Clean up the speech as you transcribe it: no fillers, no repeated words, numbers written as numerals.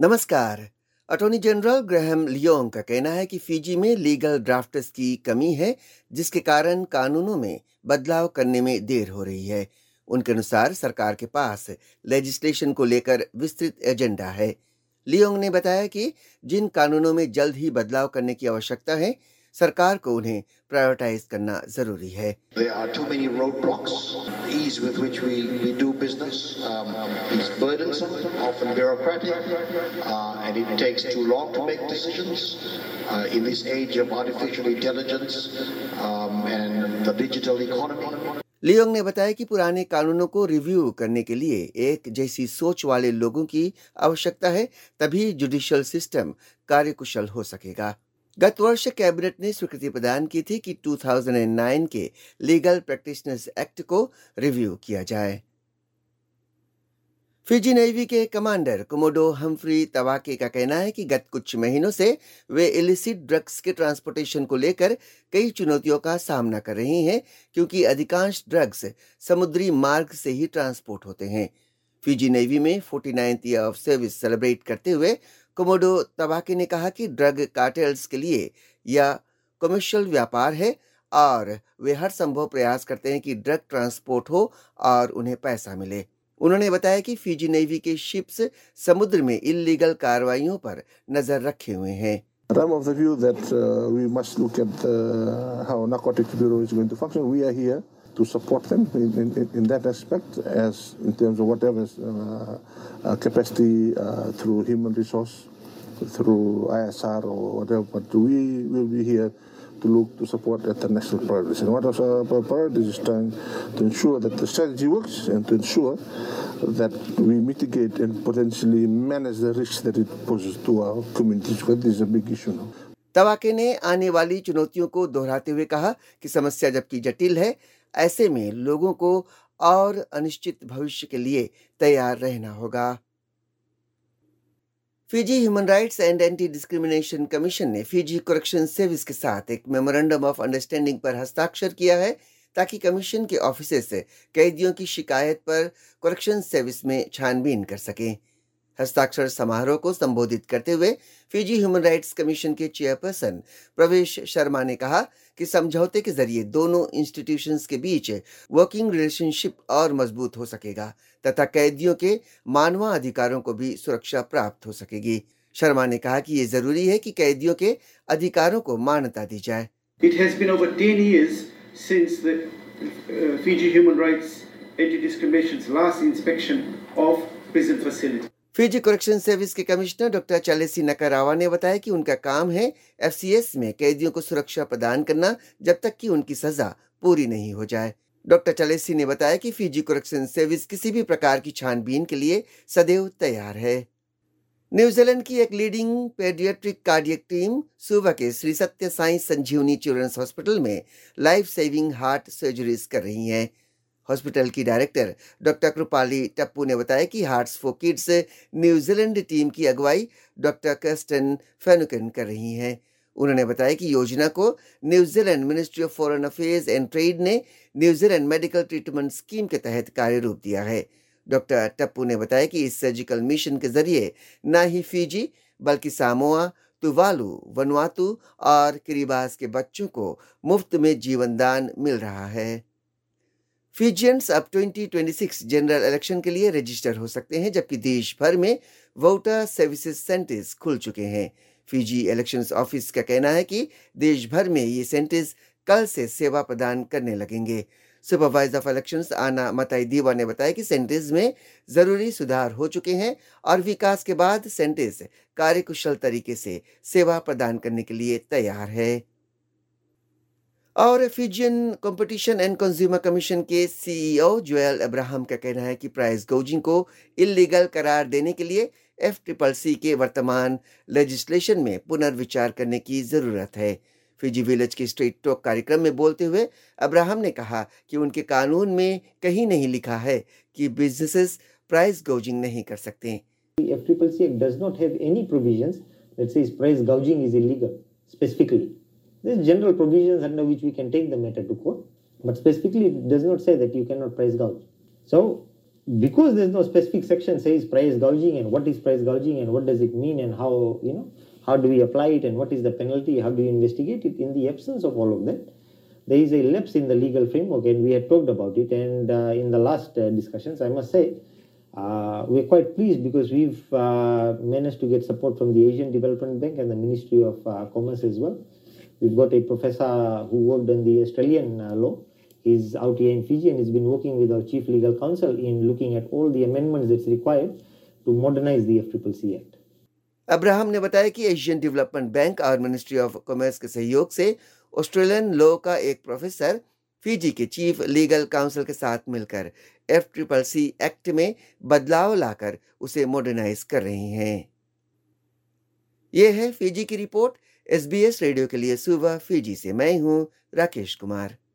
नमस्कार। Attorney general Graham Leong का कहना है कि फिजी में लीगल ड्राफ्टर्स की कमी है, जिसके कारण कानूनों में बदलाव करने में देर हो रही है। उनके अनुसार सरकार के पास लेजिस्लेशन को लेकर विस्तृत एजेंडा है। लियोंग ने बताया कि जिन कानूनों में जल्द ही बदलाव करने की आवश्यकता है, सरकार को उन्हें प्रायोरिटाइज करना जरूरी है। There are too many roadblocks. The ease with which we do business is burdensome, often bureaucratic, and it takes too long to make decisions. In this age of artificial intelligence and the digital economy. Leong ने बताया कि पुराने कानूनों को review करने के लिए एक जैसी सोच वाले लोगों की आवश्यकता है, तभी जुडिशियल सिस्टम कार्यकुशल हो सकेगा। गत वर्ष कैबिनेट ने स्वीकृति प्रदान की थी कि 2009 के लीगल प्रैक्टिशनर्स एक्ट को रिव्यू किया जाए। फिजी नेवी के कमांडर कोमोडो हम्फ्री तवाके का कहना है कि गत कुछ महीनों से वे इलिसिट ड्रग्स के ट्रांसपोर्टेशन को लेकर कई चुनौतियों का सामना कर रही हैं, क्योंकि अधिकांश ड्रग्स समुद्री मार्ग से ही ट्रांसपोर्ट होते हैं। फिजी नेवी में 49th year of service celebrate करते हुए कोमोडो तवाके ने कहा कि ड्रग कार्टेल्स के लिए यह कमर्शियल व्यापार है और वे हर संभव प्रयास करते हैं कि ड्रग ट्रांसपोर्ट हो और उन्हें पैसा मिले। उन्होंने बताया कि फिजी नेवी के शिप्स समुद्र में इल्लीगल कार्रवाइयों पर नजर रखे हुए हैं। I'm of the view that we must look at how Narcotics Bureau is going to function. We are here to support them in that aspect, as in terms of whatever capacity through human resource, through ISR or whatever. But we will be here to look to support international priorities. And what are our priorities is trying to ensure that the strategy works and to ensure that we mitigate and potentially manage the risks that it poses to our communities, because this is a big issue now. तवाके ने आने वाली चुनौतियों को दोहराते हुए कहा कि समस्या जबकि जटिल है, ऐसे में लोगों को और अनिश्चित भविष्य के लिए तैयार रहना होगा। Fiji human rights and anti discrimination commission ने फिजी करेक्शन सर्विस के साथ एक मेमोरेंडम ऑफ अंडरस्टैंडिंग पर हस्ताक्षर किया है, ताकि कमीशन के ऑफिस से कैदियों की शिकायत पर करेक्शन सर्विस में छानबीन कर सकें। हस्ताक्षर समारोह को संबोधित करते हुए फिजी ह्यूमन राइट्स कमीशन के चेयरपर्सन प्रवेश शर्मा ने कहा कि समझौते के जरिए दोनों इंस्टीट्यूशंस के बीच वर्किंग रिलेशनशिप और मजबूत हो सकेगा तथा कैदियों के मानवाधिकारों को भी सुरक्षा प्राप्त हो सकेगी। शर्मा ने कहा कि ये जरूरी है कि कैदियों के अधिकारों को मान्यता दी जाए। It has been over 10 years since the Fiji Human Rights Anti-Discrimination's last inspection of prison facility. Fiji correction service के कमिश्नर डॉक्टर चलेसी नकारावा ने बताया कि उनका काम है एफसीएस में कैदियों को सुरक्षा प्रदान करना जब तक कि उनकी सजा पूरी नहीं हो जाए। डॉक्टर चलेसी ने बताया कि फिजी करेक्शन सर्विस किसी भी प्रकार की छानबीन के लिए सदैव तैयार है। न्यूजीलैंड की एक लीडिंग पेडियाट्रिक कार्डियक टीम सुबह के श्री सत्य साई संजीवनी चिल्ड्रंस हॉस्पिटल में लाइफ सेविंग हार्ट सर्जरीज कर रही है। हॉस्पिटल की डायरेक्टर डॉक्टर कृपाली टप्पू ने बताया कि hearts for kids New Zealand team की अगुवाई डॉक्टर कर्स्टन फेनुकन कर रही हैं। उन्होंने बताया कि योजना को New Zealand ministry of foreign affairs and trade ने न्यूजीलैंड मेडिकल ट्रीटमेंट स्कीम के तहत कार्य रूप दिया है। डॉक्टर टप्पू ने बताया कि इस सर्जिकल मिशन के जरिए न ही फिजी बल्कि सामोआ, तुवालू, वनुआतू और किरिबास के बच्चों को मुफ्त में जीवन दान मिल रहा है। फिजियंस अब 2026 जनरल इलेक्शन के लिए रजिस्टर हो सकते हैं, जबकि देश भर में वोटर सर्विसेज सेंटर्स खुल चुके हैं। फिजी इलेक्शंस ऑफिस का कहना है कि देश भर में ये सेंटर्स कल से सेवा प्रदान करने लगेंगे। सुपरवाइजर ऑफ इलेक्शंस आना मताई दीवा ने बताया कि सेंटर्स में जरूरी सुधार हो चुके हैं और विकास के बाद सेंटर्स कार्यकुशल तरीके से सेवा प्रदान करने के लिए तैयार है। और Fijian competition and consumer commission के सीईओ जोएल अब्राहम का कहना है कि प्राइस गोजिंग को इल्लीगल करार देने के लिए एफसीसीसी के वर्तमान लेजिस्लेशन में पुनर्विचार करने की जरूरत है। फिजी विलेज के स्ट्रीट टॉक कार्यक्रम में बोलते हुए अब्राहम ने कहा कि उनके कानून में कहीं नहीं लिखा है कि बिजनेसेस प्राइस गोजिंग नहीं कर सकते। FCCC does not have any provisions that says price gouging is illegal specifically. There's general provisions under which we can take the matter to court, but specifically it does not say that you cannot price gouge. So because there's no specific section says price gouging and what is price gouging and what does it mean and how, how do we apply it and what is the penalty, how do you investigate it, in the absence of all of that, there is a lapse in the legal framework, and we had talked about it. And in the last discussions, I must say, we're quite pleased because we've managed to get support from the Asian Development Bank and the Ministry of Commerce as well. We've got a professor who worked on the Australian law. He's out here in Fiji and he's been working with our Chief Legal Counsel in looking at all the amendments that's required to modernize the FCCC Act. Abraham ने बताया कि Asian development bank और ministry of commerce के सहयोग से Australian law का एक professor Fiji के चीफ लीगल काउंसिल के साथ मिलकर FCCC एक्ट में बदलाव लाकर उसे मॉडर्नाइज कर रहे हैं। ये है फिजी की रिपोर्ट। SBS रेडियो के लिए सुबह फिजी से मैं हूं राकेश कुमार।